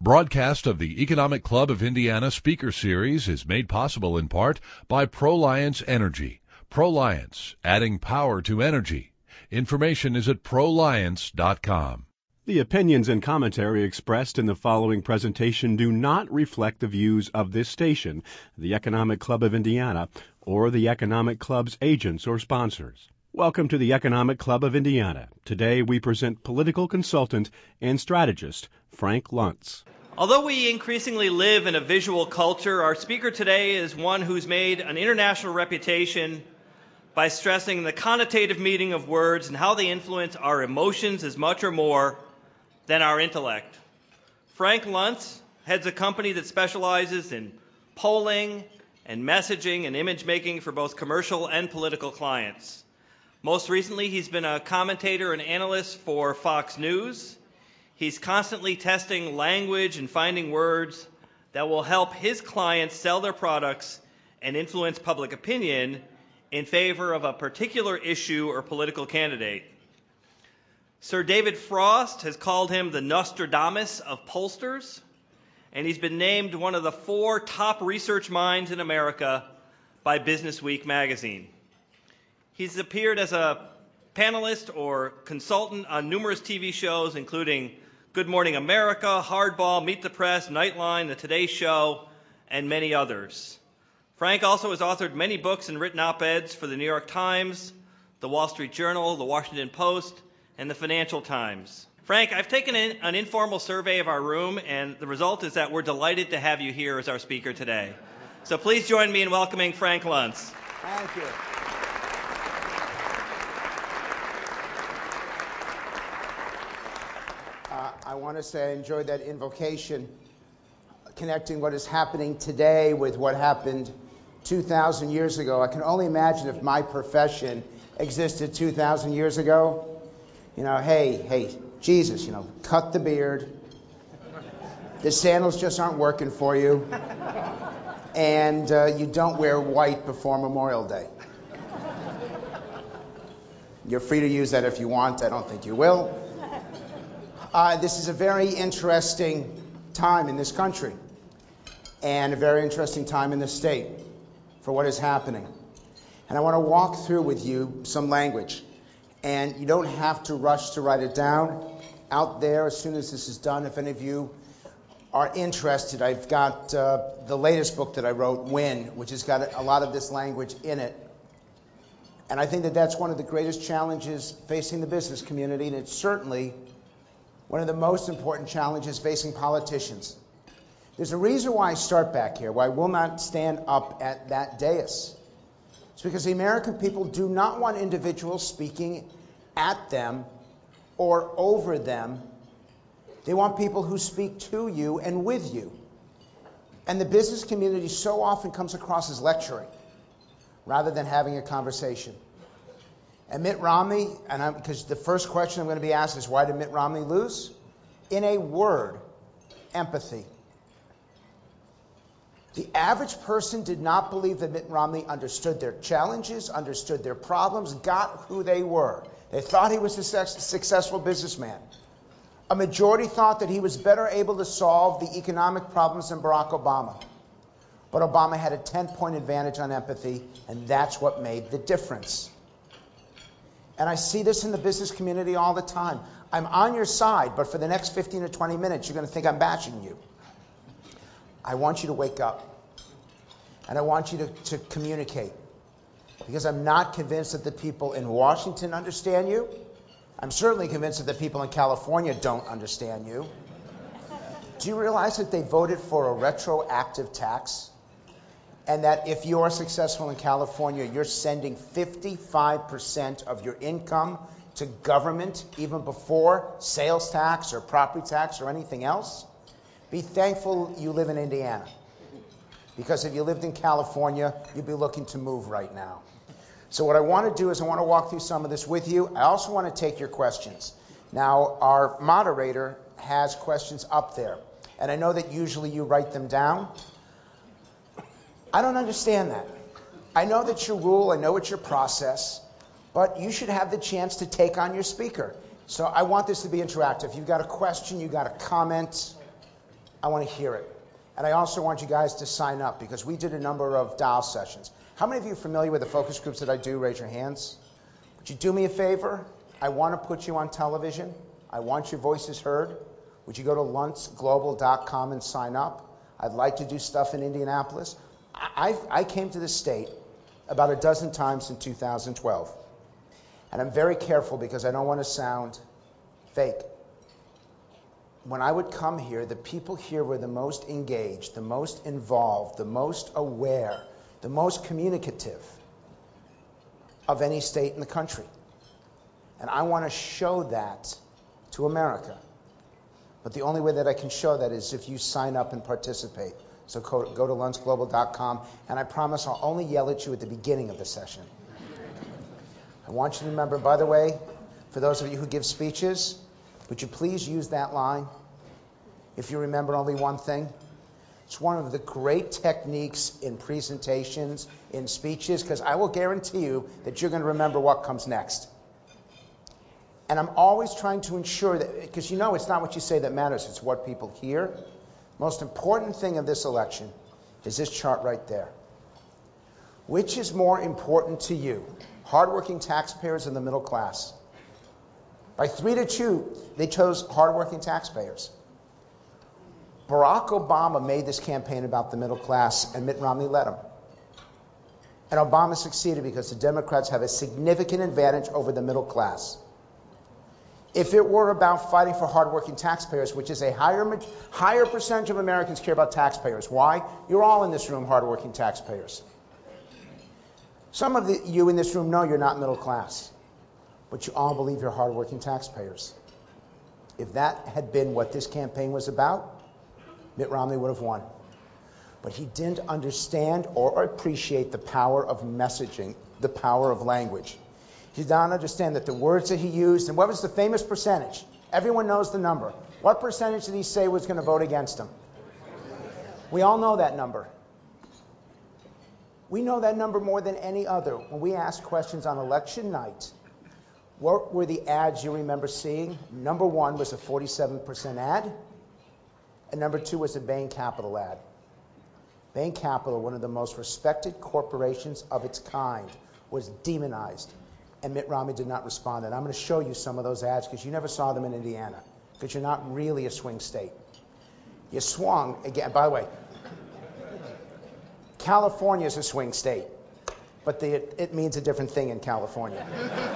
Broadcast of the Economic Club of Indiana Speaker Series is made possible in part by ProLiance Energy. ProLiance, adding power to energy. Information is at proliance.com. The opinions and commentary expressed in the following presentation do not reflect the views of this station, the Economic Club of Indiana, or the Economic Club's agents or sponsors. Welcome to the Economic Club of Indiana. Today we present political consultant and strategist Frank Luntz. Although we increasingly live in a visual culture, our speaker today is one who's made an international reputation by stressing the connotative meaning of words and how they influence our emotions as much or more than our intellect. Frank Luntz heads a company that specializes in polling and messaging and image making for both commercial and political clients. Most recently, he's been a commentator and analyst for Fox News. He's constantly testing language and finding words that will help his clients sell their products and influence public opinion in favor of a particular issue or political candidate. Sir David Frost has called him the Nostradamus of pollsters, and he's been named one of the 4 top research minds in America by Business Week magazine. He's appeared as a panelist or consultant on numerous TV shows, including Good Morning America, Hardball, Meet the Press, Nightline, The Today Show, and many others. Frank also has authored many books and written op-eds for the New York Times, the Wall Street Journal, the Washington Post, and the Financial Times. Frank, I've taken an informal survey of our room, and the result is that we're delighted to have you here as our speaker today. So please join me in welcoming Frank Luntz. Thank you. I want to say I enjoyed that invocation, connecting what is happening today with what happened 2,000 years ago. I can only imagine if my profession existed 2,000 years ago. Hey, Jesus, cut the beard. The sandals just aren't working for you. And you don't wear white before Memorial Day. You're free to use that if you want. I don't think you will. This is a very interesting time in this country and a very interesting time in the state for what is happening. And I want to walk through with you some language. And you don't have to rush to write it down. Out there, as soon as this is done, if any of you are interested, I've got the latest book that I wrote, Win, which has got a lot of this language in it. And I think that that's one of the greatest challenges facing the business community, and it's certainly one of the most important challenges facing politicians. There's a reason why I start back here, why I will not stand up at that dais. It's because the American people do not want individuals speaking at them or over them. They want people who speak to you and with you. And the business community so often comes across as lecturing rather than having a conversation. And Mitt Romney, because the first question I'm going to be asked is, why did Mitt Romney lose? In a word, empathy. The average person did not believe that Mitt Romney understood their challenges, understood their problems, got who they were. They thought he was a successful businessman. A majority thought that he was better able to solve the economic problems than Barack Obama. But Obama had a 10-point advantage on empathy, and that's what made the difference. And I see this in the business community all the time. I'm on your side, but for the next 15 or 20 minutes, you're going to think I'm bashing you. I want you to wake up. And I want you to communicate. Because I'm not convinced that the people in Washington understand you. I'm certainly convinced that the people in California don't understand you. Do you realize that they voted for a retroactive tax? And that if you're successful in California, you're sending 55% of your income to government even before sales tax or property tax or anything else? Be thankful you live in Indiana. Because if you lived in California, you'd be looking to move right now. So what I want to do is I want to walk through some of this with you. I also want to take your questions. Now, our moderator has questions up there. And I know that usually you write them down. I don't understand that. I know that's your rule, I know it's your process, but you should have the chance to take on your speaker. So I want this to be interactive. You've got a question, you've got a comment, I want to hear it. And I also want you guys to sign up because we did a number of dial sessions. How many of you are familiar with the focus groups that I do? Raise your hands. Would you do me a favor? I want to put you on television. I want your voices heard. Would you go to luntzglobal.com and sign up? I'd like to do stuff in Indianapolis. I came to this state about a dozen times in 2012. And I'm very careful because I don't want to sound fake. When I would come here, the people here were the most engaged, the most involved, the most aware, the most communicative of any state in the country. And I want to show that to America. But the only way that I can show that is if you sign up and participate. So go to luntzglobal.com, and I promise I'll only yell at you at the beginning of the session. I want you to remember, by the way, for those of you who give speeches, would you please use that line? If you remember only one thing. It's one of the great techniques in presentations, in speeches, because I will guarantee you that you're going to remember what comes next. And I'm always trying to ensure that, because you know it's not what you say that matters, it's what people hear. Most important thing of this election is this chart right there. Which is more important to you, hardworking taxpayers and the middle class? By 3-2, they chose hardworking taxpayers. Barack Obama made this campaign about the middle class, and Mitt Romney led him. And Obama succeeded because the Democrats have a significant advantage over the middle class. If it were about fighting for hardworking taxpayers, which is a higher percentage of Americans care about taxpayers. Why? You're all in this room hardworking taxpayers. Some of you in this room know you're not middle class, but you all believe you're hardworking taxpayers. If that had been what this campaign was about, Mitt Romney would have won. But he didn't understand or appreciate the power of messaging, the power of language. He did not understand that the words that he used, and what was the famous percentage? Everyone knows the number. What percentage did he say was going to vote against him? We all know that number. We know that number more than any other. When we ask questions on election night, what were the ads you remember seeing? Number one was a 47% ad, and number two was a Bain Capital ad. Bain Capital, one of the most respected corporations of its kind, was demonized. And Mitt Romney did not respond. And I'm going to show you some of those ads because you never saw them in Indiana because you're not really a swing state. You swung, again, by the way, California is a swing state, but it means a different thing in California.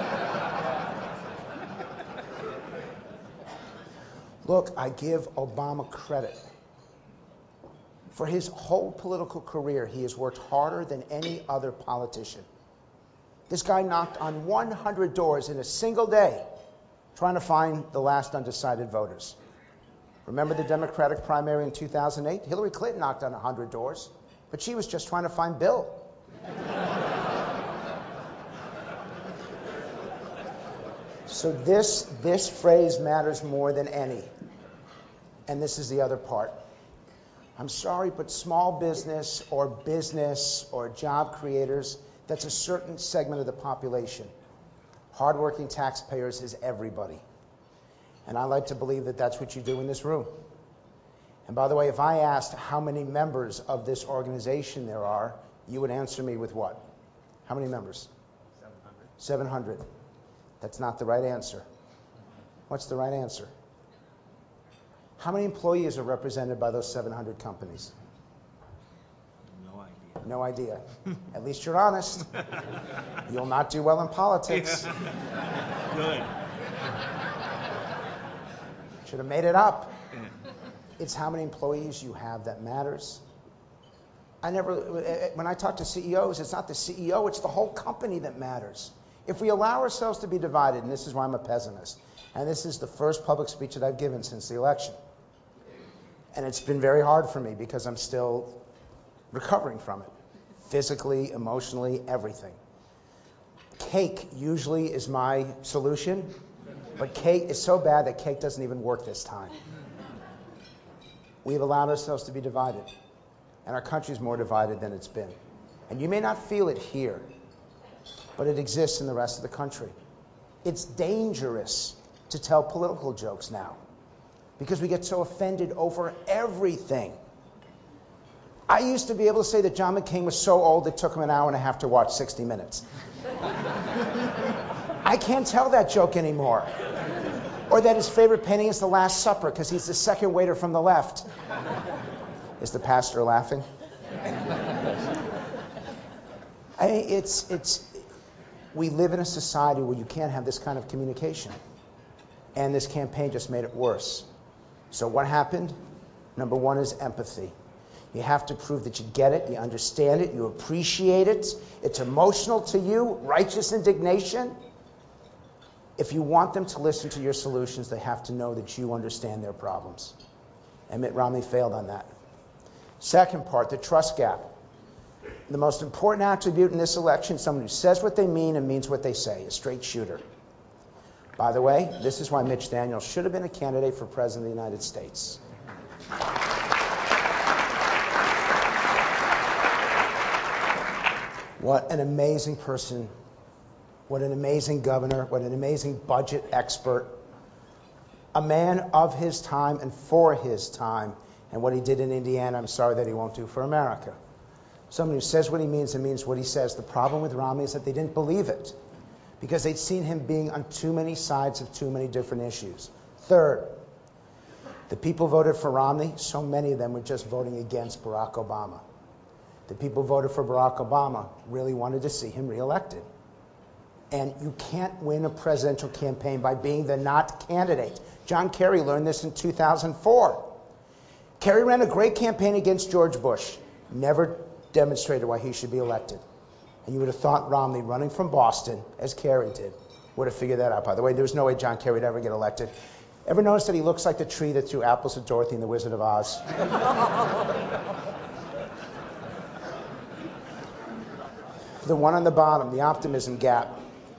Look, I give Obama credit. For his whole political career, he has worked harder than any other politician. This guy knocked on 100 doors in a single day trying to find the last undecided voters. Remember the Democratic primary in 2008? Hillary Clinton knocked on 100 doors, but she was just trying to find Bill. So this phrase matters more than any. And this is the other part. I'm sorry, but small business or job creators, that's a certain segment of the population. Hardworking taxpayers is everybody. And I like to believe that that's what you do in this room. And by the way, if I asked how many members of this organization there are, you would answer me with what? How many members? 700. That's not the right answer. What's the right answer? How many employees are represented by those 700 companies? No idea. At least you're honest. You'll not do well in politics. Good. Should have made it up. It's how many employees you have that matters. When I talk to CEOs, it's not the CEO, it's the whole company that matters. If we allow ourselves to be divided, and this is why I'm a pessimist, and this is the first public speech that I've given since the election, and it's been very hard for me because I'm still recovering from it. Physically, emotionally, everything. Cake usually is my solution, but cake is so bad that cake doesn't even work this time. We've allowed ourselves to be divided, and our country's more divided than it's been. And you may not feel it here, but it exists in the rest of the country. It's dangerous to tell political jokes now. because we get so offended over everything. I used to be able to say that John McCain was so old it took him an hour and a half to watch 60 Minutes. I can't tell that joke anymore. Or that his favorite painting is The Last Supper because he's the second waiter from the left. Is the pastor laughing? We live in a society where you can't have this kind of communication. And this campaign just made it worse. So what happened? Number one is empathy. You have to prove that you get it, you understand it, you appreciate it. It's emotional to you, righteous indignation. If you want them to listen to your solutions, they have to know that you understand their problems. And Mitt Romney failed on that. Second part, the trust gap. The most important attribute in this election, someone who says what they mean and means what they say, a straight shooter. By the way, this is why Mitch Daniels should have been a candidate for President of the United States. What an amazing person. What an amazing governor. What an amazing budget expert. A man of his time and for his time. And what he did in Indiana, I'm sorry that he won't do for America. Someone who says what he means and means what he says. The problem with Romney is that they didn't believe it because they'd seen him being on too many sides of too many different issues. Third, the people voted for Romney. So many of them were just voting against Barack Obama. The people who voted for Barack Obama really wanted to see him reelected. And you can't win a presidential campaign by being the not candidate. John Kerry learned this in 2004. Kerry ran a great campaign against George Bush. Never demonstrated why he should be elected. And you would have thought Romney, running from Boston, as Kerry did, would have figured that out. By the way, there's no way John Kerry would ever get elected. Ever notice that he looks like the tree that threw apples at Dorothy in The Wizard of Oz? The one on the bottom, the optimism gap.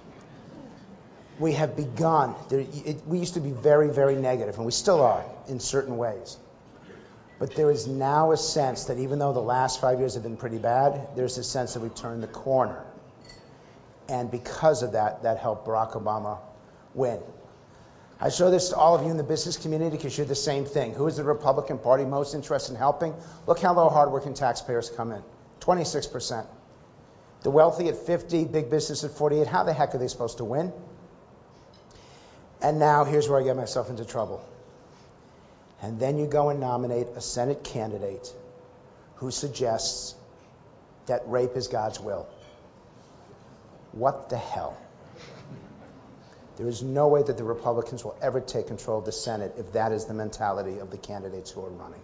We have begun. We used to be very, very negative, and we still are in certain ways. But there is now a sense that even though the last 5 years have been pretty bad, there's a sense that we turned the corner. And because of that, that helped Barack Obama win. I show this to all of you in the business community because you're the same thing. Who is the Republican Party most interested in helping? Look how low hardworking taxpayers come in. 26%. The wealthy at 50, big business at 48. How the heck are they supposed to win? And now here's where I get myself into trouble. And then you go and nominate a Senate candidate who suggests that rape is God's will. What the hell? There is no way that the Republicans will ever take control of the Senate if that is the mentality of the candidates who are running.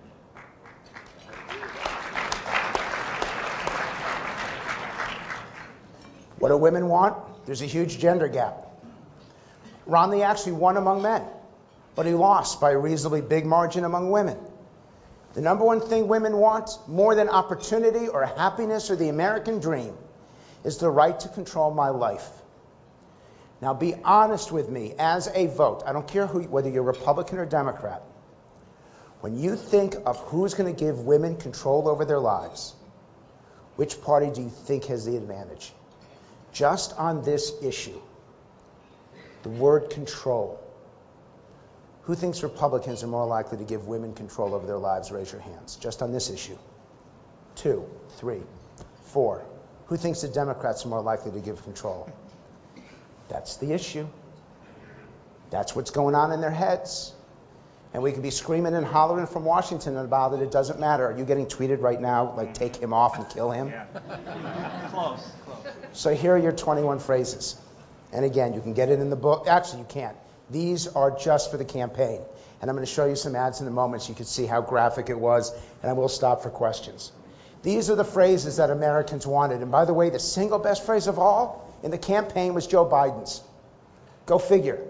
What do women want? There's a huge gender gap. Romney actually won among men, but he lost by a reasonably big margin among women. The number one thing women want, more than opportunity or happiness or the American dream, is the right to control my life. Now be honest with me as a vote. I don't care whether you're Republican or Democrat. When you think of who's going to give women control over their lives, which party do you think has the advantage? Just on this issue, the word control. Who thinks Republicans are more likely to give women control over their lives? Raise your hands. Just on this issue. 2, 3, 4. Who thinks the Democrats are more likely to give control? That's the issue. That's what's going on in their heads. And we could be screaming and hollering from Washington about it. It doesn't matter. Are you getting tweeted right now, like take him off and kill him? Yeah. Close. So here are your 21 phrases. And again, you can get it in the book. Actually, you can't. These are just for the campaign. And I'm going to show you some ads in a moment so you can see how graphic it was. And I will stop for questions. These are the phrases that Americans wanted. And by the way, the single best phrase of all in the campaign was Joe Biden's. Go figure.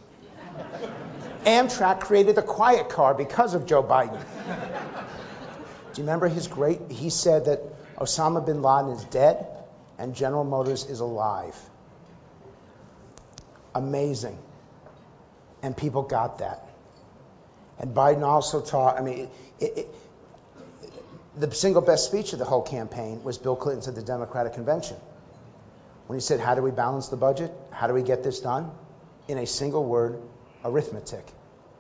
Amtrak created the quiet car because of Joe Biden. Do you remember he said that Osama bin Laden is dead and General Motors is alive. Amazing. And people got that. And Biden also taught, the single best speech of the whole campaign was Bill Clinton's at the Democratic Convention. When he said, how do we balance the budget? How do we get this done? In a single word, arithmetic.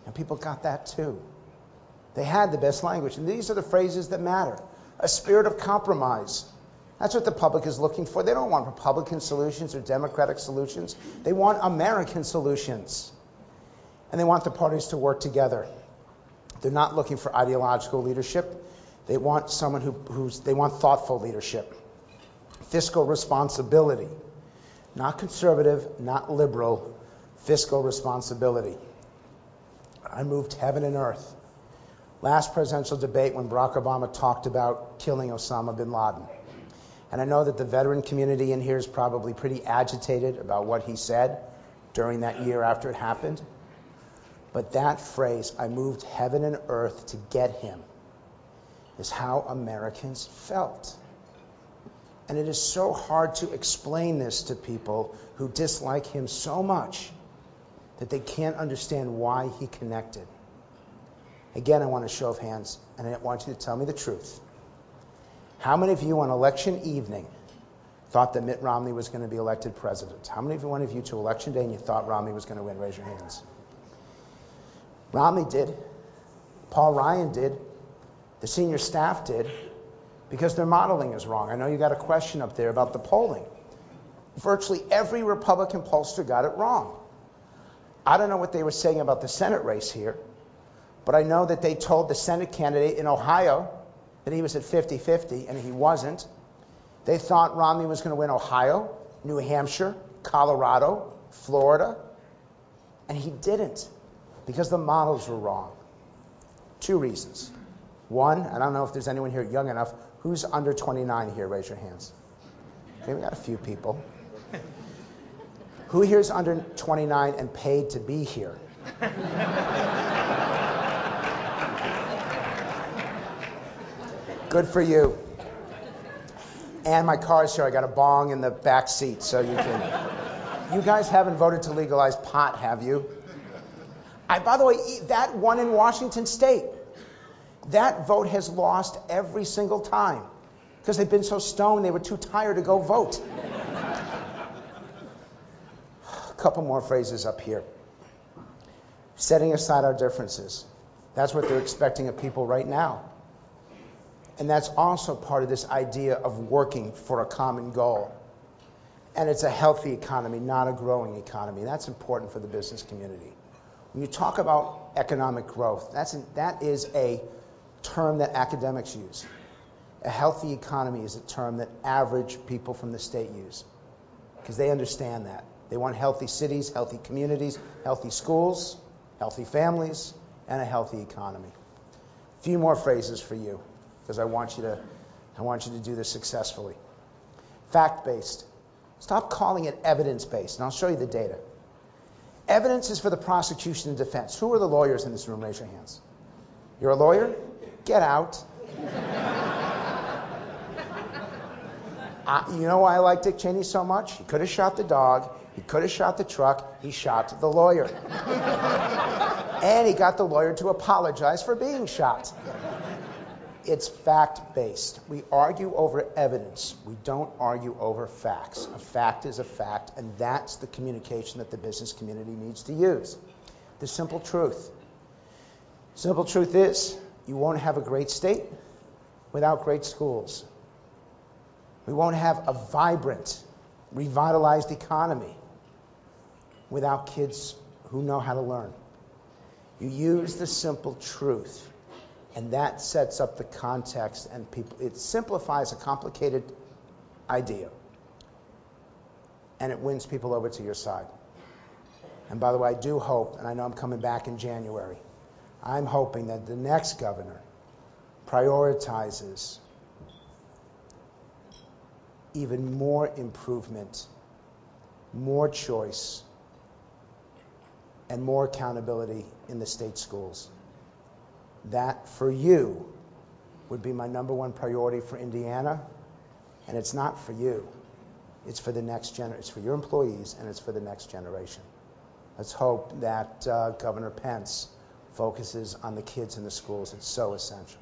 And people got that too. They had the best language. And these are the phrases that matter. A spirit of compromise. That's what the public is looking for. They don't want Republican solutions or Democratic solutions. They want American solutions. And they want the parties to work together. They're not looking for ideological leadership. They want someone they want thoughtful leadership. Fiscal responsibility. Not conservative, not liberal. Fiscal responsibility. I moved heaven and earth. Last presidential debate when Barack Obama talked about killing Osama bin Laden. And I know that the veteran community in here is probably pretty agitated about what he said during that year after it happened. But that phrase, I moved heaven and earth to get him, is how Americans felt. And it is so hard to explain this to people who dislike him so much that they can't understand why he connected. Again, I want a show of hands, and I want you to tell me the truth. How many of you on election evening thought that Mitt Romney was going to be elected president? How many of you to election day and you thought Romney was going to win? Raise your hands. Romney did. Paul Ryan did. The senior staff did. Because their modeling is wrong. I know you got a question up there about the polling. Virtually every Republican pollster got it wrong. I don't know what they were saying about the Senate race here, but I know that they told the Senate candidate in Ohio that he was at 50-50, and he wasn't. They thought Romney was going to win Ohio, New Hampshire, Colorado, Florida, and he didn't because the models were wrong. Two reasons. One, I don't know if there's anyone here young enough. Who's under 29 here? Raise your hands. Okay, we got a few people. Who here is under 29 and paid to be here? Good for you. And my car's here. I got a bong in the back seat, so you can. You guys haven't voted to legalize pot, have you? By the way, that one in Washington State, that vote has lost every single time because they've been so stoned they were too tired to go vote. A couple more phrases up here. Setting aside our differences. That's what they're expecting of people right now. And that's also part of this idea of working for a common goal. And it's a healthy economy, not a growing economy. That's important for the business community. When you talk about economic growth, that is a term that academics use. A healthy economy is a term that average people from the state use because they understand that. They want healthy cities, healthy communities, healthy schools, healthy families, and a healthy economy. A few more phrases for you because I want you to do this successfully. Fact-based. Stop calling it evidence-based, and I'll show you the data. Evidence is for the prosecution and defense. Who are the lawyers in this room? Raise your hands. You're a lawyer? Get out. You know why I like Dick Cheney so much? He could have shot the dog. He could have shot the truck. He shot the lawyer. And he got the lawyer to apologize for being shot. It's fact-based. We argue over evidence. We don't argue over facts. A fact is a fact, and that's the communication that the business community needs to use. The simple truth. Simple truth is, you won't have a great state without great schools. We won't have a vibrant, revitalized economy without kids who know how to learn. You use the simple truth, and that sets up the context, and it simplifies a complicated idea, and it wins people over to your side. And by the way, I do hope, and I know I'm coming back in January, I'm hoping that the next governor prioritizes even more improvement, more choice, and more accountability in the state schools. That, for you, would be my number one priority for Indiana, and it's not for you. It's for the next generation. It's for your employees, and it's for the next generation. Let's hope that Governor Pence focuses on the kids in the schools. It's so essential.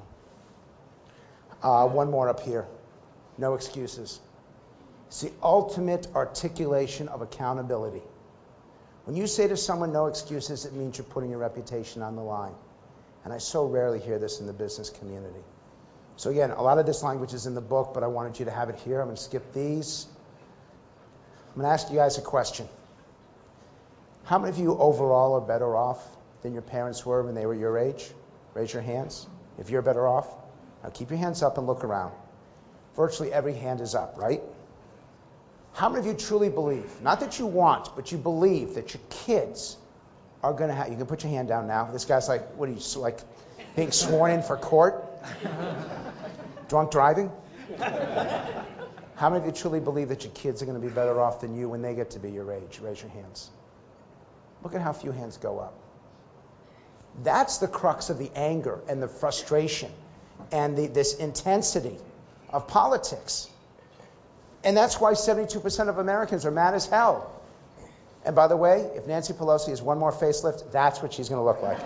One more up here. No excuses. It's the ultimate articulation of accountability. When you say to someone no excuses, it means you're putting your reputation on the line. And I so rarely hear this in the business community. So again, a lot of this language is in the book, but I wanted you to have it here. I'm going to skip these. I'm going to ask you guys a question. How many of you overall are better off than your parents were when they were your age? Raise your hands if you're better off. Now keep your hands up and look around. Virtually every hand is up, right? How many of you truly believe, not that you want, but you believe that your kids are going to have, you can put your hand down now. This guy's like, what are you, like being sworn in for court? Drunk driving? How many of you truly believe that your kids are going to be better off than you when they get to be your age? Raise your hands. Look at how few hands go up. That's the crux of the anger and the frustration and this intensity of politics. And that's why 72% of Americans are mad as hell. And by the way, if Nancy Pelosi has one more facelift, that's what she's going to look like.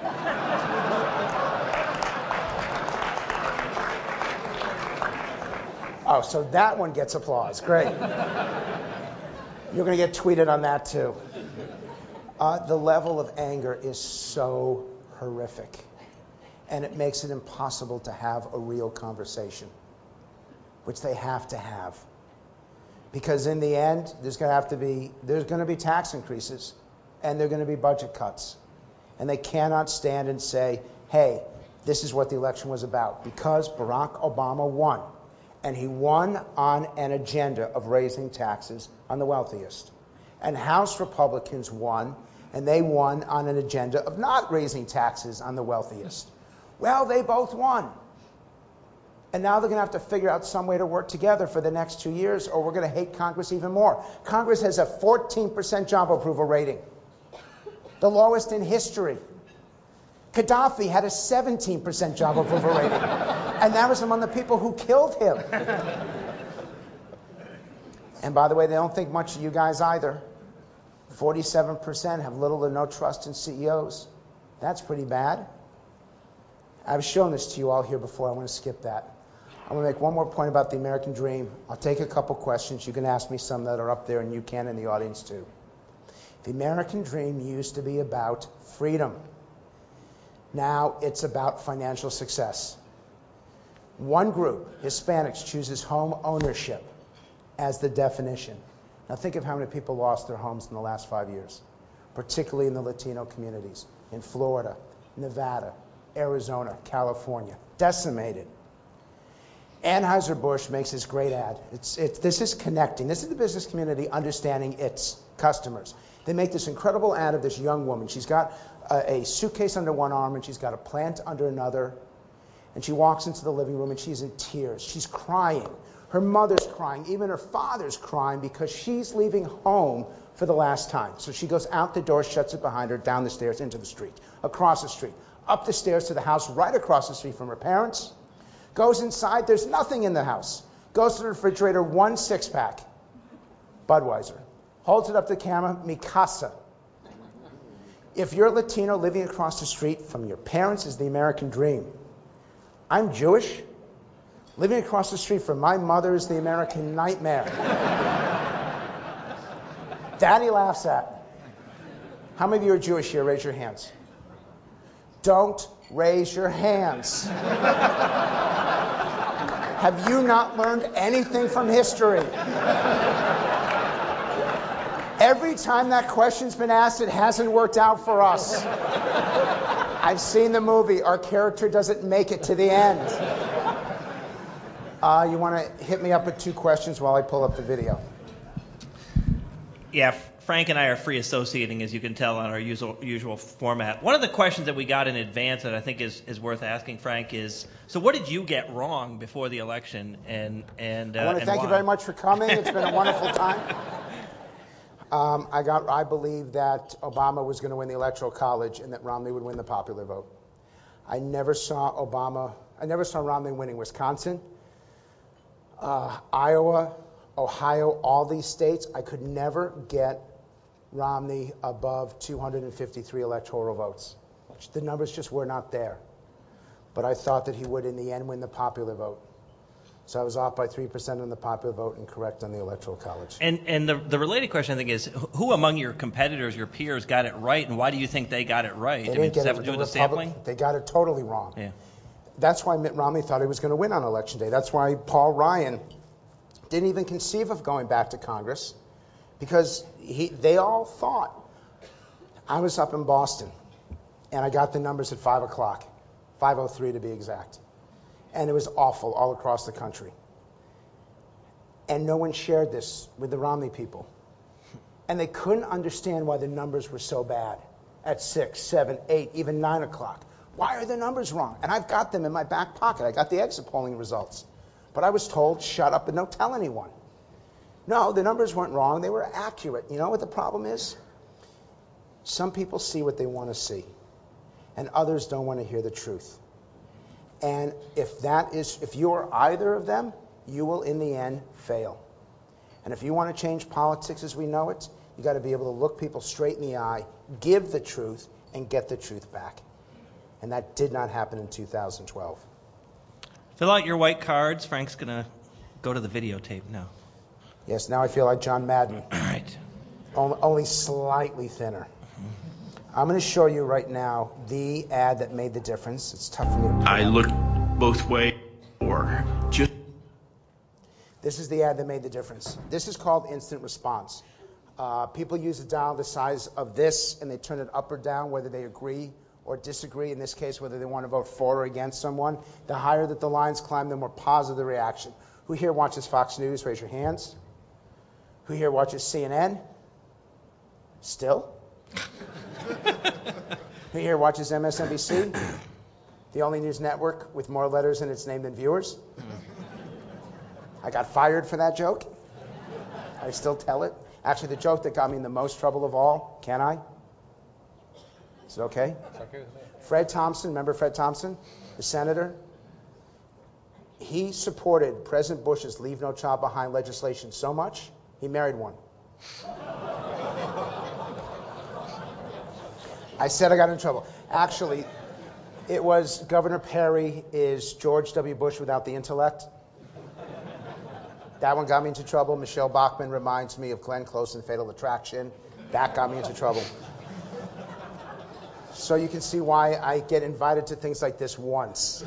Oh, so that one gets applause. Great. You're going to get tweeted on that too. The level of anger is so horrific. And it makes it impossible to have a real conversation, which they have to have. Because in the end, there's going to be tax increases, and there are going to be budget cuts. And they cannot stand and say, hey, this is what the election was about. Because Barack Obama won. And he won on an agenda of raising taxes on the wealthiest. And House Republicans won, and they won on an agenda of not raising taxes on the wealthiest. Well, they both won. And now they're going to have to figure out some way to work together for the next 2 years, or we're going to hate Congress even more. Congress has a 14% job approval rating, the lowest in history. Gaddafi had a 17% job approval rating, and that was among the people who killed him. And by the way, they don't think much of you guys either. 47% have little or no trust in CEOs. That's pretty bad. I've shown this to you all here before. I want to skip that. I'm going to make one more point about the American dream. I'll take a couple questions. You can ask me some that are up there, and you can in the audience too. The American dream used to be about freedom. Now it's about financial success. One group, Hispanics, chooses home ownership as the definition. Now think of how many people lost their homes in the last 5 years, particularly in the Latino communities, in Florida, Nevada, Arizona, California, decimated. Anheuser-Busch makes this great ad. This is connecting. This is the business community understanding its customers. They make this incredible ad of this young woman. She's got a suitcase under one arm, and she's got a plant under another. And she walks into the living room, and she's in tears. She's crying. Her mother's crying. Even her father's crying because she's leaving home for the last time. So she goes out the door, shuts it behind her, down the stairs, into the street, across the street, up the stairs to the house right across the street from her parents. Goes inside, there's nothing in the house. Goes to the refrigerator, 1 6-pack, Budweiser. Holds it up to the camera, mi casa. If you're Latino living across the street from your parents is the American dream. I'm Jewish. Living across the street from my mother is the American nightmare. Daddy laughs at. How many of you are Jewish here? Raise your hands. Don't raise your hands. Have you not learned anything from history? Every time that question's been asked, it hasn't worked out for us. I've seen the movie. Our character doesn't make it to the end. You want to hit me up with 2 questions while I pull up the video? Yeah, Frank and I are free associating, as you can tell, on our usual format. One of the questions that we got in advance that I think is worth asking, Frank, is, so what did you get wrong before the election, and I want to thank you very much for coming. It's been a wonderful time. I believe that Obama was going to win the Electoral College and that Romney would win the popular vote. I never saw Romney winning Wisconsin, Iowa, Ohio, all these states. I could never get Romney above 253 electoral votes. The numbers just were not there. But I thought that he would, in the end, win the popular vote. So I was off by 3% on the popular vote and correct on the Electoral College. And the related question, I think, is who among your competitors, your peers, got it right, and why do you think they got it right? They didn't does that get have it. to do with the sampling? They got it totally wrong. Yeah. That's why Mitt Romney thought he was going to win on Election Day. That's why Paul Ryan didn't even conceive of going back to Congress, because they all thought. I was up in Boston, and I got the numbers at 5 o'clock, 5:03 to be exact. And it was awful all across the country. And no one shared this with the Romney people. And they couldn't understand why the numbers were so bad at 6, 7, 8, even 9 o'clock. Why are the numbers wrong? And I've got them in my back pocket. I got the exit polling results. But I was told, shut up and don't tell anyone. No, the numbers weren't wrong. They were accurate. You know what the problem is? Some people see what they want to see, and others don't want to hear the truth. And if you're either of them, you will in the end fail. And if you want to change politics as we know it, you got to be able to look people straight in the eye, give the truth, and get the truth back. And that did not happen in 2012. Fill out your white cards. Frank's going to go to the videotape now. Yes, now I feel like John Madden. All right. Only slightly thinner. I'm going to show you right now the ad that made the difference. It's tough for me to pull I out. looked both ways or just. This is the ad that made the difference. This is called instant response. People use a dial the size of this, and they turn it up or down, whether they agree or disagree. In this case, whether they want to vote for or against someone. The higher that the lines climb, the more positive the reaction. Who here watches Fox News? Raise your hands. Who here watches CNN? Still? Who here watches MSNBC? The only news network with more letters in its name than viewers? I got fired for that joke. I still tell it. Actually, the joke that got me in the most trouble of all, can I? Is it okay? It's okay with me. Fred Thompson, remember Fred Thompson, the senator? He supported President Bush's Leave No Child Behind legislation so much, he married one. I said I got in trouble. Actually, it was Governor Perry is George W. Bush without the intellect. That one got me into trouble. Michelle Bachmann reminds me of Glenn Close in Fatal Attraction. That got me into trouble. So you can see why I get invited to things like this once.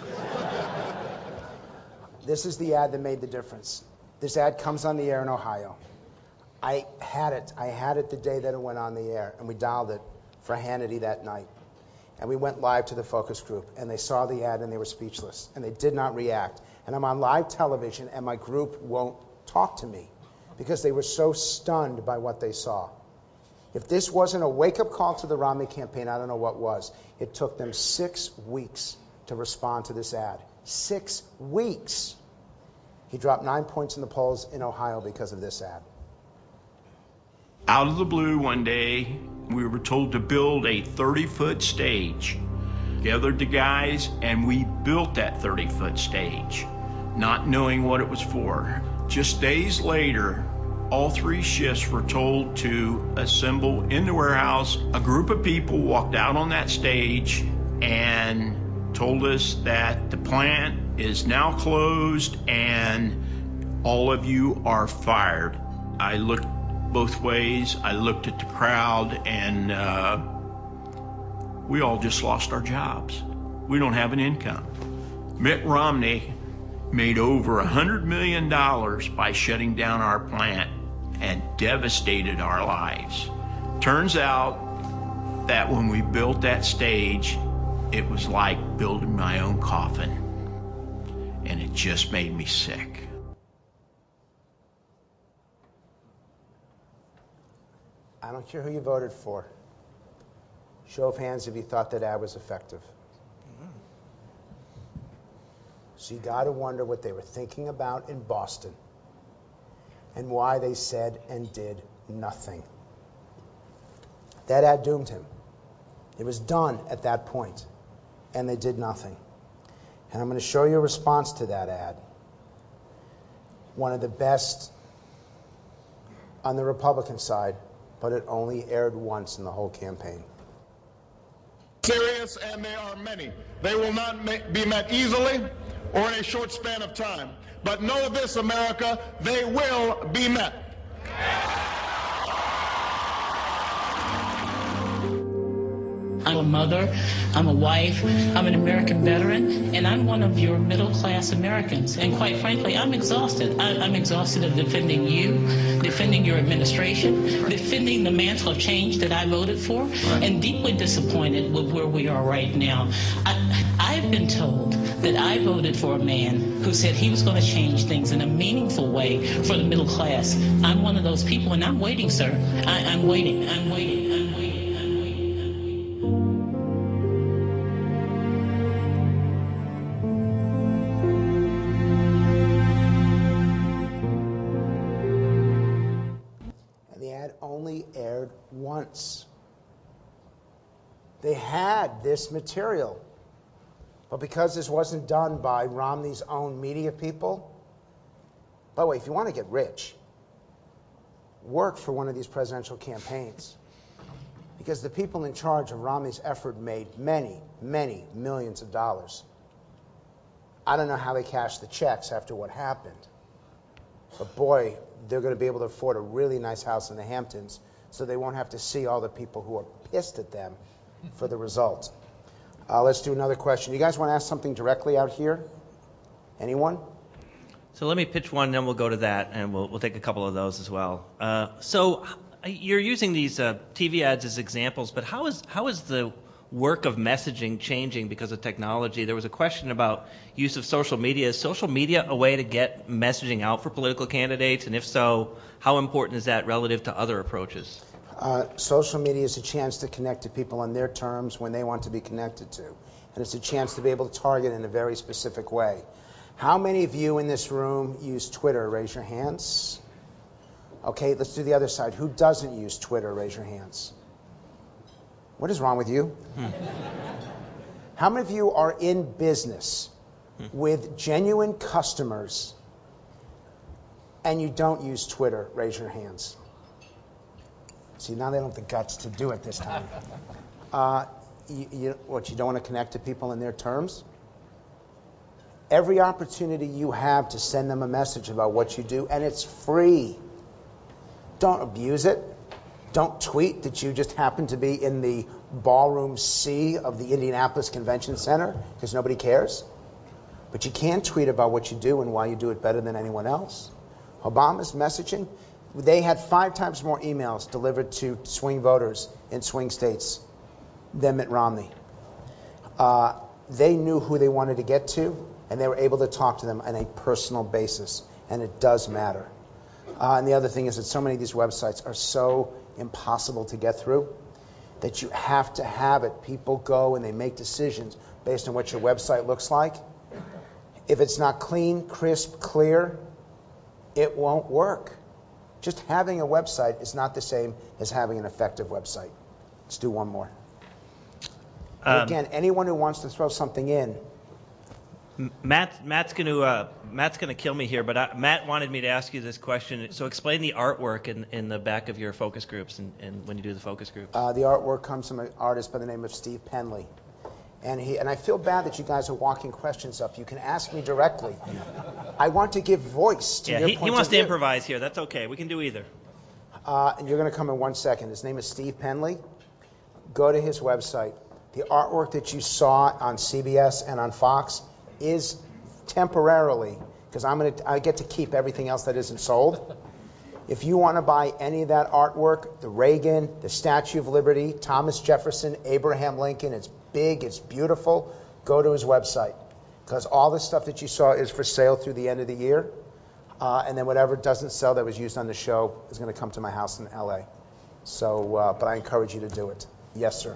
This is the ad that made the difference. This ad comes on the air in Ohio. I had it the day that it went on the air, and we dialed it for Hannity that night. And we went live to the focus group, and they saw the ad, and they were speechless, and they did not react. And I'm on live television, and my group won't talk to me because they were so stunned by what they saw. If this wasn't a wake-up call to the Romney campaign, I don't know what was. It took them 6 weeks to respond to this ad. 6 weeks. He dropped 9 points in the polls in Ohio because of this ad. Out of the blue one day, we were told to build a 30-foot stage. Gathered the guys, and we built that 30-foot stage, not knowing what it was for. Just days later, all 3 shifts were told to assemble in the warehouse. A group of people walked out on that stage and told us that the plant is now closed and all of you are fired. I looked both ways. I looked at the crowd, and we all just lost our jobs. We don't have an income. Mitt Romney made over $100 million by shutting down our plant and devastated our lives. Turns out that when we built that stage, it was like building my own coffin, and it just made me sick. I don't care who you voted for. Show of hands if you thought that ad was effective. So you got to wonder what they were thinking about in Boston and why they said and did nothing. That ad doomed him. It was done at that point, and they did nothing. And I'm going to show you a response to that ad. One of the best on the Republican side, but it only aired once in the whole campaign. Serious, and they are many. They will not be met easily or in a short span of time. But know this, America, they will be met. I'm a mother, I'm a wife, I'm an American veteran, and I'm one of your middle-class Americans. And quite frankly, I'm exhausted. I'm exhausted of defending you, defending your administration, defending the mantle of change that I voted for, and deeply disappointed with where we are right now. I've been told that I voted for a man who said he was going to change things in a meaningful way for the middle class. I'm one of those people, and I'm waiting, sir. I'm waiting. I'm waiting. I'm waiting. Only aired once. They had this material, but because this wasn't done by Romney's own media people, by the way, if you want to get rich, work for one of these presidential campaigns, because the people in charge of Romney's effort made many, many millions of dollars. I don't know how they cashed the checks after what happened, but boy, they're going to be able to afford a really nice house in the Hamptons, so they won't have to see all the people who are pissed at them for the result. Let's do another question. You guys want to ask something directly out here? Anyone? So let me pitch one, then we'll go to that, and we'll take a couple of those as well. So you're using these TV ads as examples, but how is the work of messaging changing because of technology? There was a question about use of social media. Is social media a way to get messaging out for political candidates? And if so, how important is that relative to other approaches? Social media is a chance to connect to people on their terms when they want to be connected to. And it's a chance to be able to target in a very specific way. How many of you in this room use Twitter? Raise your hands. Okay, let's do the other side. Who doesn't use Twitter? Raise your hands. What is wrong with you? How many of you are in business with genuine customers and you don't use Twitter? Raise your hands. See, now they don't have the guts to do it this time. You don't want to connect to people in their terms? Every opportunity you have to send them a message about what you do, and it's free. Don't abuse it. Don't tweet that you just happen to be in the ballroom C of the Indianapolis Convention Center, because nobody cares. But you can tweet about what you do and why you do it better than anyone else. Obama's messaging, they had 5 times more emails delivered to swing voters in swing states than Mitt Romney. They knew who they wanted to get to, and they were able to talk to them on a personal basis, and it does matter. And the other thing is that so many of these websites are so impossible to get through that you have to have it. People go and they make decisions based on what your website looks like. If it's not clean, crisp, clear, it won't work. Just having a website is not the same as having an effective website. Let's do one more. Again, anyone who wants to throw something in. Matt's going to kill me here, but Matt wanted me to ask you this question. So explain the artwork in the back of your focus groups and when you do the focus groups. The artwork comes from an artist by the name of Steve Penley. And I feel bad that you guys are walking questions up. You can ask me directly. I want to give voice to your point of view. He wants to improvise here. That's okay. We can do either. And you're going to come in 1 second. His name is Steve Penley. Go to his website. The artwork that you saw on CBS and on Fox is temporarily, because I get to keep everything else that isn't sold. If you want to buy any of that artwork, the Reagan, the Statue of Liberty, Thomas Jefferson, Abraham Lincoln, it's big, it's beautiful, go to his website. Because all the stuff that you saw is for sale through the end of the year. And then whatever doesn't sell that was used on the show is going to come to my house in L.A. So, but I encourage you to do it. Yes, sir.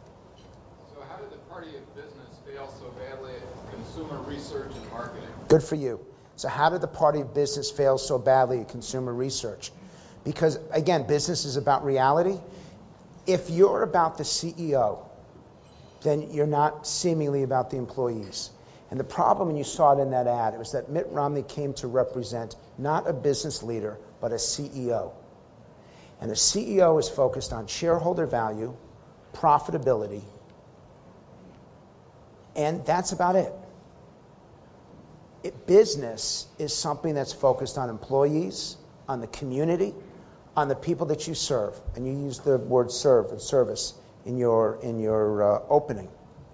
So how did the party of business fail so badly at consumer research and marketing? Good for you. So how did the party of business fail so badly at consumer research? Because, again, business is about reality. If you're about the CEO, then you're not seemingly about the employees. And the problem, and you saw it in that ad, it was that Mitt Romney came to represent not a business leader, but a CEO. And the CEO is focused on shareholder value, profitability, and that's about it. Business is something that's focused on employees, on the community, on the people that you serve. And you use the word serve and service in your opening.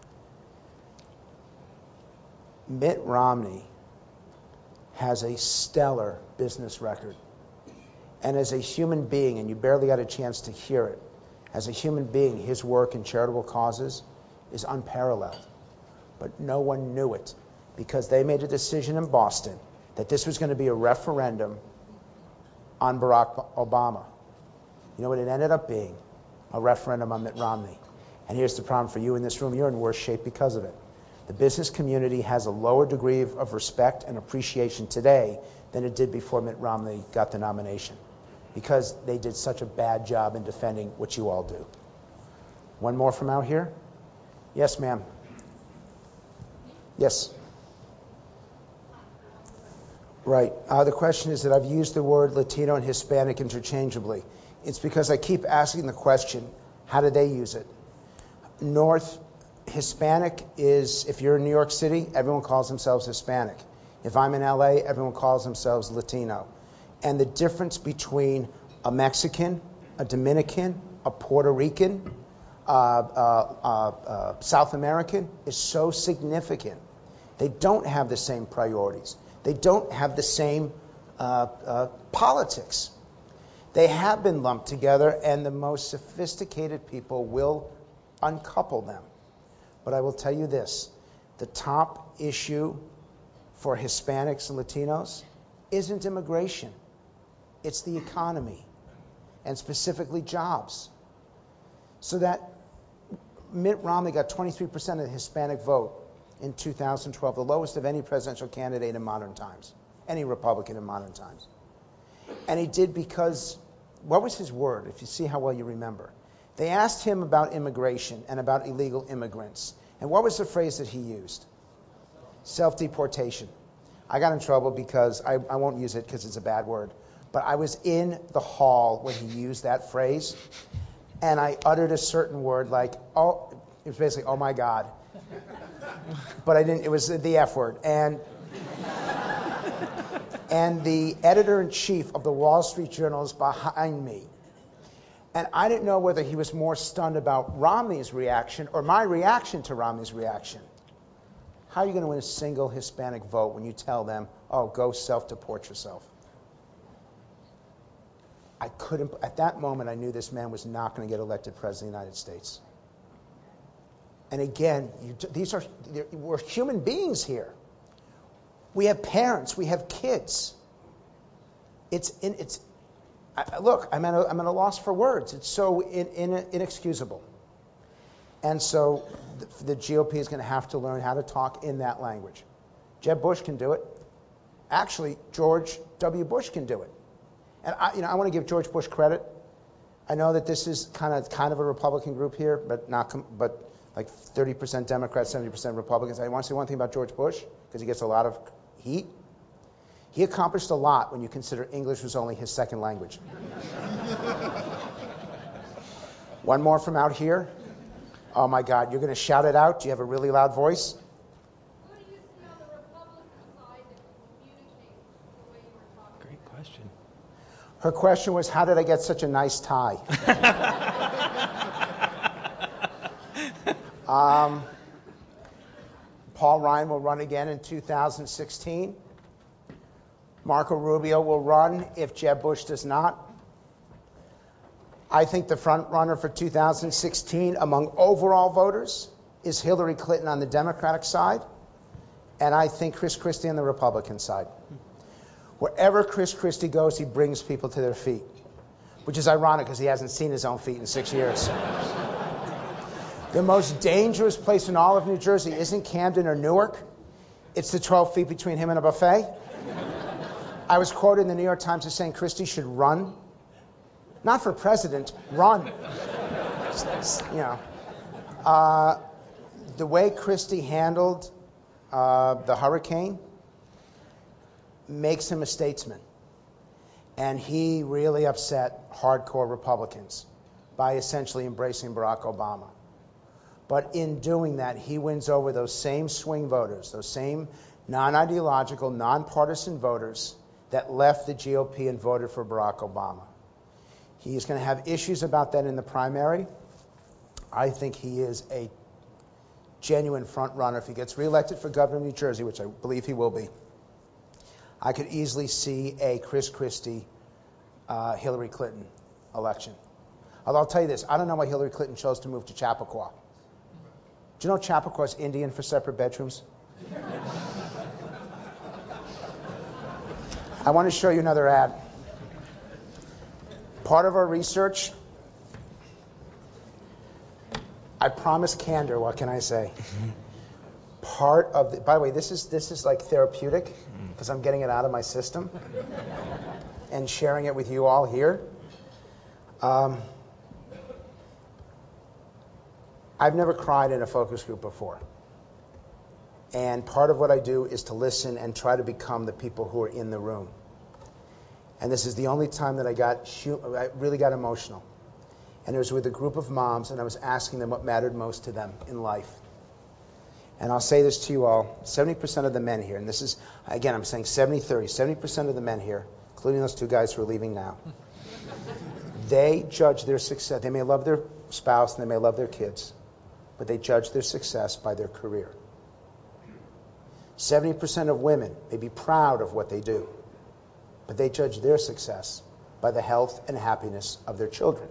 Mitt Romney has a stellar business record. And as a human being, and you barely got a chance to hear it, as a human being, his work in charitable causes is unparalleled. But no one knew it because they made a decision in Boston that this was going to be a referendum on Barack Obama. You know what it ended up being? A referendum on Mitt Romney. And here's the problem for you in this room. You're in worse shape because of it. The business community has a lower degree of respect and appreciation today than it did before Mitt Romney got the nomination, because they did such a bad job in defending what you all do. One more from out here? Yes, ma'am. Yes. Right. The question is that I've used the word Latino and Hispanic interchangeably. It's because I keep asking the question, how do they use it? Hispanic is, if you're in New York City, everyone calls themselves Hispanic. If I'm in LA, everyone calls themselves Latino. And the difference between a Mexican, a Dominican, a Puerto Rican, South American is so significant. They don't have the same priorities. They don't have the same politics. They have been lumped together, and the most sophisticated people will uncouple them. But I will tell you this, the top issue for Hispanics and Latinos isn't immigration. It's the economy, and specifically jobs. So that Mitt Romney got 23% of the Hispanic vote in 2012, the lowest of any presidential candidate in modern times, any Republican in modern times. And he did because, what was his word, if you see how well you remember? They asked him about immigration and about illegal immigrants. And what was the phrase that he used? Self-deportation. I got in trouble because I won't use it because it's a bad word. But I was in the hall when he used that phrase, and I uttered a certain word like, oh, it was basically, oh my God. But I didn't, it was the F word. And the editor-in-chief of the Wall Street Journal is behind me. And I didn't know whether he was more stunned about Romney's reaction or my reaction to Romney's reaction. How are you going to win a single Hispanic vote when you tell them, oh, go self-deport yourself? I couldn't, at that moment, I knew this man was not going to get elected president of the United States. And again, we're human beings here. We have parents, we have kids. Look, I'm at a loss for words. It's so inexcusable. And so the GOP is going to have to learn how to talk in that language. Jeb Bush can do it. Actually, George W. Bush can do it. And I want to give George Bush credit. I know that this is kind of a Republican group here, but like 30% Democrats, 70% Republicans. I want to say one thing about George Bush, because he gets a lot of heat. He accomplished a lot when you consider English was only his second language. One more from out here. Oh my God, you're going to shout it out? Do you have a really loud voice? Who do you see on the Republican side that communicates the way you were talking? Great question. Her question was, how did I get such a nice tie? Paul Ryan will run again in 2016. Marco Rubio will run if Jeb Bush does not. I think the front runner for 2016 among overall voters is Hillary Clinton on the Democratic side, and I think Chris Christie on the Republican side. Wherever Chris Christie goes, he brings people to their feet, which is ironic because he hasn't seen his own feet in 6 years. The most dangerous place in all of New Jersey isn't Camden or Newark. It's the 12 feet between him and a buffet. I was quoted in the New York Times as saying Christie should run. Not for president, run. The way Christie handled the hurricane makes him a statesman. And he really upset hardcore Republicans by essentially embracing Barack Obama. But in doing that, he wins over those same swing voters, those same non-ideological, nonpartisan voters that left the GOP and voted for Barack Obama. He is going to have issues about that in the primary. I think he is a genuine front runner. If he gets reelected for governor of New Jersey, which I believe he will be, I could easily see a Chris Christie, Hillary Clinton election. Although I'll tell you this, I don't know why Hillary Clinton chose to move to Chappaqua. Do you know Chappaqua is Indian for separate bedrooms? I want to show you another ad. Part of our research, I promise candor, what can I say? Part of the, by the way, this is like therapeutic because I'm getting it out of my system and sharing it with you all here. I've never cried in a focus group before. And part of what I do is to listen and try to become the people who are in the room. And this is the only time that I really got emotional. And it was with a group of moms, and I was asking them what mattered most to them in life. And I'll say this to you all, 70% of the men here, and this is, again, I'm saying 70-30, 70% of the men here, including those two guys who are leaving now, they judge their success. They may love their spouse and they may love their kids, but they judge their success by their career. 70% of women may be proud of what they do, but they judge their success by the health and happiness of their children.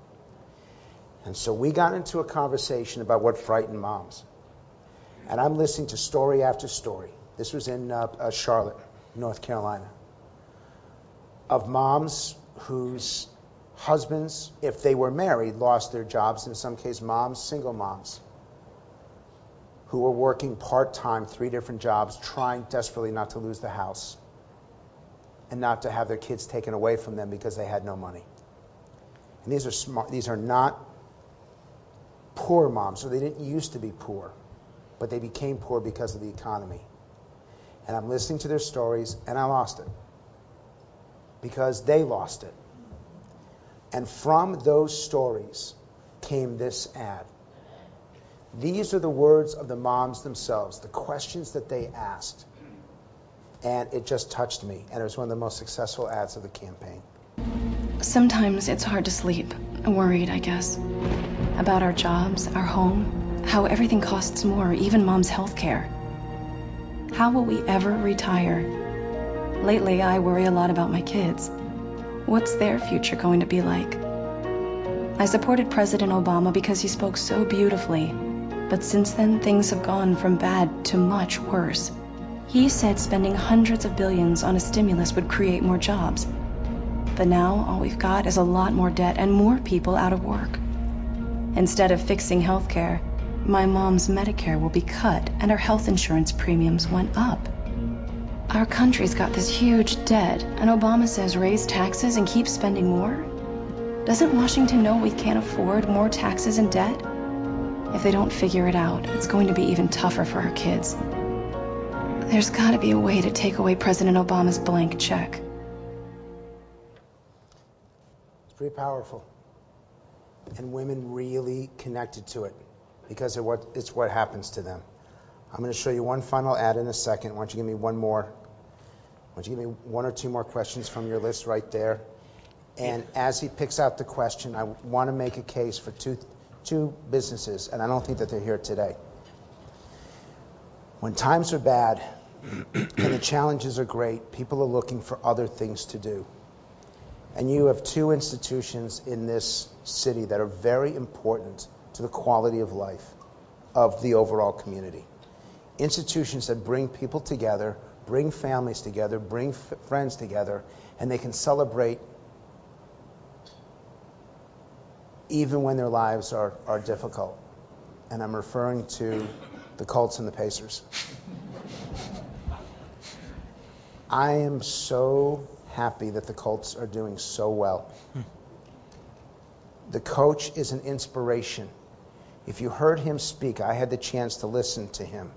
And so we got into a conversation about what frightened moms. And I'm listening to story after story. This was in Charlotte, North Carolina, of moms whose husbands, if they were married, lost their jobs. In some cases, moms, single moms, who were working part-time, 3 different jobs, trying desperately not to lose the house and not to have their kids taken away from them because they had no money. And these are smart. These are not poor moms, or they didn't used to be poor, but they became poor because of the economy. And I'm listening to their stories, and I lost it because they lost it. And from those stories came this ad. These are the words of the moms themselves, the questions that they asked. And it just touched me. And it was one of the most successful ads of the campaign. Sometimes it's hard to sleep. Worried, I guess. About our jobs, our home, how everything costs more, even mom's health care. How will we ever retire? Lately, I worry a lot about my kids. What's their future going to be like? I supported President Obama because he spoke so beautifully. But since then, things have gone from bad to much worse. He said spending hundreds of billions on a stimulus would create more jobs. But now, all we've got is a lot more debt and more people out of work. Instead of fixing healthcare, my mom's Medicare will be cut and our health insurance premiums went up. Our country's got this huge debt, and Obama says raise taxes and keep spending more? Doesn't Washington know we can't afford more taxes and debt? If they don't figure it out, it's going to be even tougher for our kids. There's got to be a way to take away President Obama's blank check. It's pretty powerful. And women really connected to it because it's what happens to them. I'm going to show you one final ad in a second. Why don't you give me one more? Why don't you give me 1 or 2 more questions from your list right there? And as he picks out the question, I want to make a case for two businesses, and I don't think that they're here today. When times are bad and the challenges are great, people are looking for other things to do. And you have 2 institutions in this city that are very important to the quality of life of the overall community. Institutions that bring people together, bring families together, bring friends together, and they can celebrate even when their lives are difficult. And I'm referring to the Colts and the Pacers. I am so happy that the Colts are doing so well. The coach is an inspiration. If you heard him speak, I had the chance to listen to him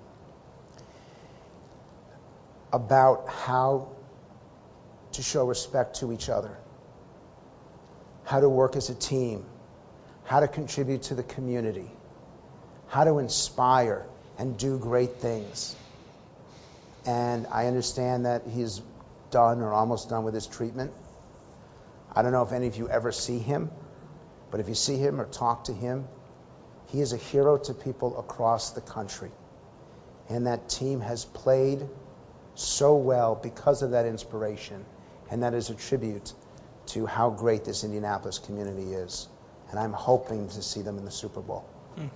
about how to show respect to each other, how to work as a team, how to contribute to the community, how to inspire and do great things. And I understand that he's done or almost done with his treatment. I don't know if any of you ever see him, but if you see him or talk to him, he is a hero to people across the country. And that team has played so well because of that inspiration. And that is a tribute to how great this Indianapolis community is. And I'm hoping to see them in the Super Bowl.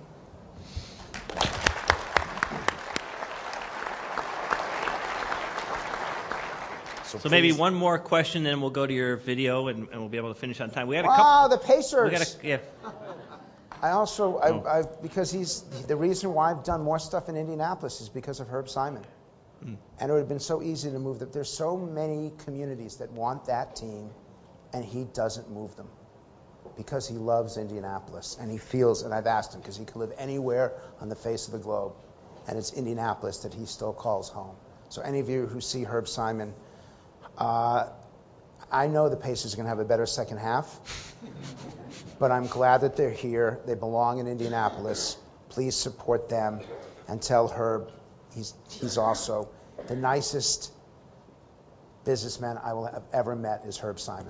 So maybe one more question, then we'll go to your video, and we'll be able to finish on time. We had a couple. The Pacers. Yeah. I also, because he's the reason why I've done more stuff in Indianapolis is because of Herb Simon. And it would have been so easy to move them. There's so many communities that want that team, and he doesn't move them because he loves Indianapolis, and he feels, and I've asked him, because he could live anywhere on the face of the globe, and it's Indianapolis that he still calls home. So any of you who see Herb Simon, I know the Pacers are going to have a better second half, but I'm glad that they're here. They belong in Indianapolis. Please support them and tell Herb he's also the nicest businessman I will have ever met is Herb Simon.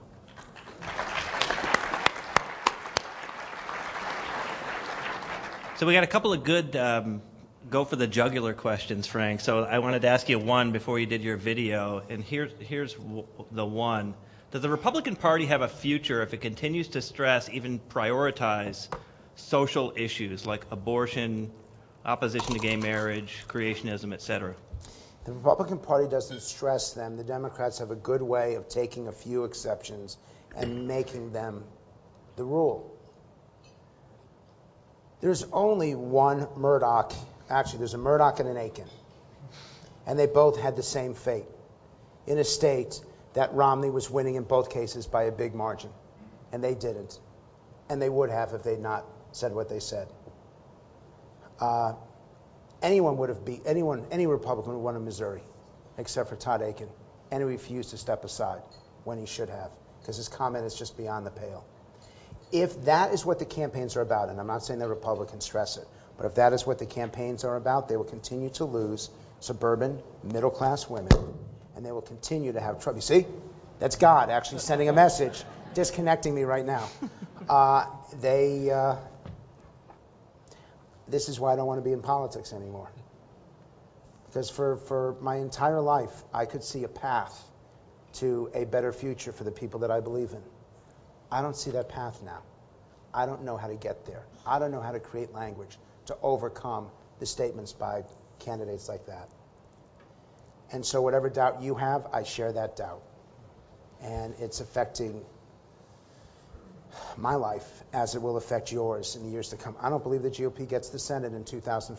So we got a couple of good go for the jugular questions, Frank. So I wanted to ask you one before you did your video, and here's the one. Does the Republican Party have a future if it continues to stress, even prioritize, social issues like abortion, opposition to gay marriage, creationism, etc.? The Republican Party doesn't stress them. The Democrats have a good way of taking a few exceptions and making them the rule. There's only one Murdoch. Actually, there's a Murdoch and an Aiken. And they both had the same fate in a state that Romney was winning in both cases by a big margin. And they didn't. And they would have if they'd not said what they said. Any Republican would have won in Missouri, except for Todd Aiken. And he refused to step aside when he should have, because his comment is just beyond the pale. If that is what the campaigns are about, and I'm not saying that Republicans stress it, but if that is what the campaigns are about, they will continue to lose suburban, middle-class women, and they will continue to have trouble. You see? That's God actually sending a message, disconnecting me right now. This is why I don't want to be in politics anymore. Because for my entire life, I could see a path to a better future for the people that I believe in. I don't see that path now. I don't know how to get there. I don't know how to create language to overcome the statements by candidates like that. And so whatever doubt you have, I share that doubt. And it's affecting my life as it will affect yours in the years to come. I don't believe the GOP gets the Senate in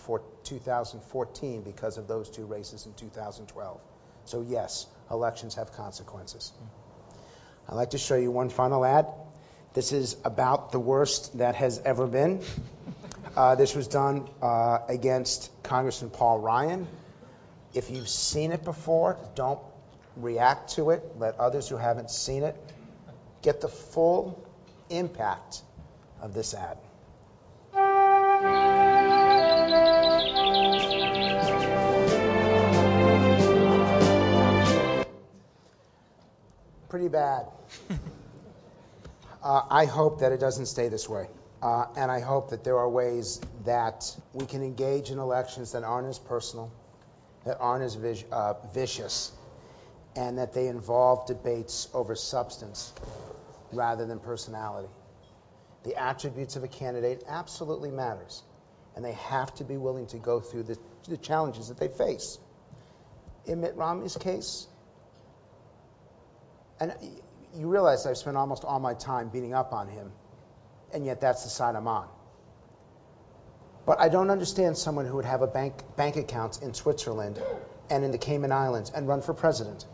2014 because of those two races in 2012. So yes, elections have consequences. I'd like to show you one final ad. This is about the worst that has ever been. This was done against Congressman Paul Ryan. If you've seen it before, don't react to it. Let others who haven't seen it get the full impact of this ad. Pretty bad. I hope that it doesn't stay this way. And I hope that there are ways that we can engage in elections that aren't as personal, that aren't as vicious, and that they involve debates over substance rather than personality. The attributes of a candidate absolutely matters, and they have to be willing to go through the challenges that they face. In Mitt Romney's case, and you realize I've spent almost all my time beating up on him, and yet that's the side I'm on. But I don't understand someone who would have a bank account in Switzerland and in the Cayman Islands and run for president.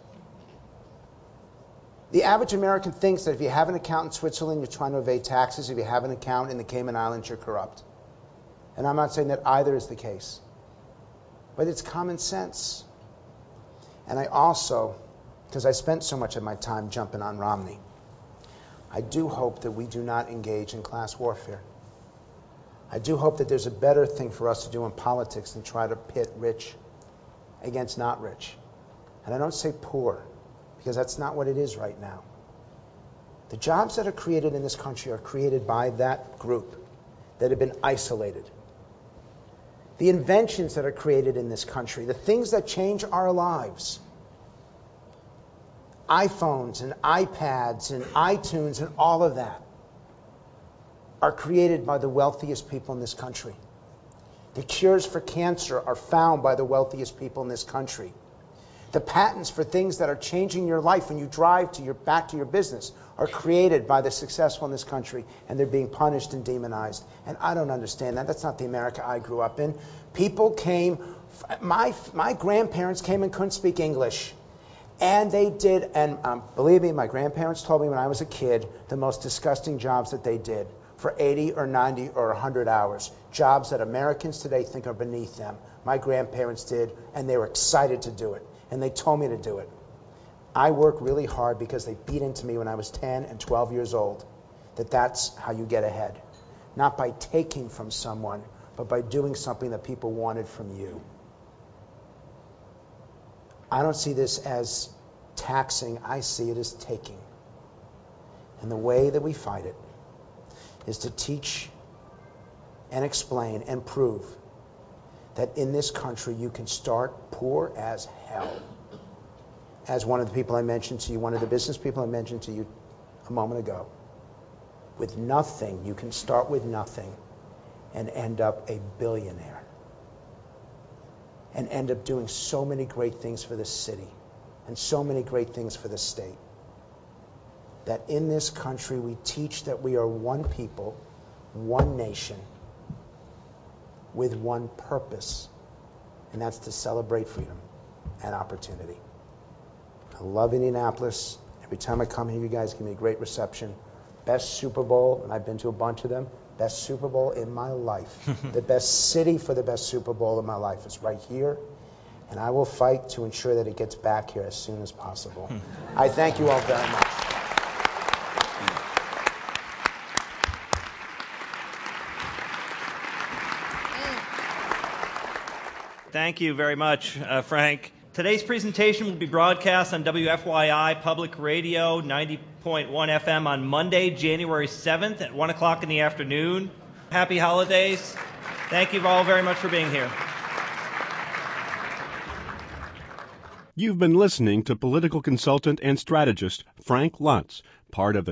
The average American thinks that if you have an account in Switzerland, you're trying to evade taxes. If you have an account in the Cayman Islands, you're corrupt. And I'm not saying that either is the case. But it's common sense. And I also, because I spent so much of my time jumping on Romney, I do hope that we do not engage in class warfare. I do hope that there's a better thing for us to do in politics than try to pit rich against not rich. And I don't say poor, because that's not what it is right now. The jobs that are created in this country are created by that group that have been isolated. The inventions that are created in this country, the things that change our lives, iPhones and iPads and iTunes and all of that, are created by the wealthiest people in this country. The cures for cancer are found by the wealthiest people in this country. The patents for things that are changing your life when you drive back to your business are created by the successful in this country, and they're being punished and demonized. And I don't understand that. That's not the America I grew up in. People came, my grandparents came and couldn't speak English. And they did, and believe me, my grandparents told me when I was a kid, the most disgusting jobs that they did for 80 or 90 or 100 hours. Jobs that Americans today think are beneath them. My grandparents did, and they were excited to do it. And they told me to do it. I work really hard because they beat into me when I was 10 and 12 years old that that's how you get ahead. Not by taking from someone, but by doing something that people wanted from you. I don't see this as taxing. I see it as taking. And the way that we fight it is to teach and explain and prove that in this country you can start poor as hell. As one of the people I mentioned to you, one of the business people I mentioned to you a moment ago, with nothing, you can start with nothing and end up a billionaire. And end up doing so many great things for this city and so many great things for the state. That in this country we teach that we are one people, one nation, with one purpose, and that's to celebrate freedom and opportunity. I love Indianapolis. Every time I come here, you guys give me a great reception. Best Super Bowl, and I've been to a bunch of them, best Super Bowl in my life. The best city for the best Super Bowl in my life is right here, and I will fight to ensure that it gets back here as soon as possible. I thank you all very much. Thank you very much, Frank. Today's presentation will be broadcast on WFYI Public Radio 90.1 FM on Monday, January 7th at 1 o'clock in the afternoon. Happy holidays. Thank you all very much for being here. You've been listening to political consultant and strategist Frank Luntz, part of the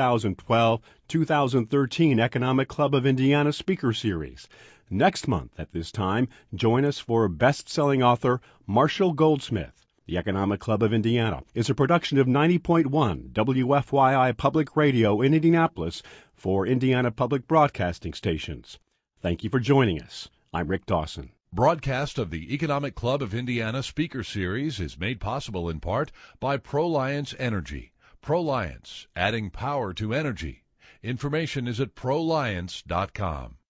2012-2013 Economic Club of Indiana Speaker Series. Next month at this time, join us for best-selling author Marshall Goldsmith. The Economic Club of Indiana is a production of 90.1 WFYI Public Radio in Indianapolis for Indiana Public Broadcasting Stations. Thank you for joining us. I'm Rick Dawson. Broadcast of the Economic Club of Indiana Speaker Series is made possible in part by ProLiance Energy. ProLiance, adding power to energy. Information is at proliance.com.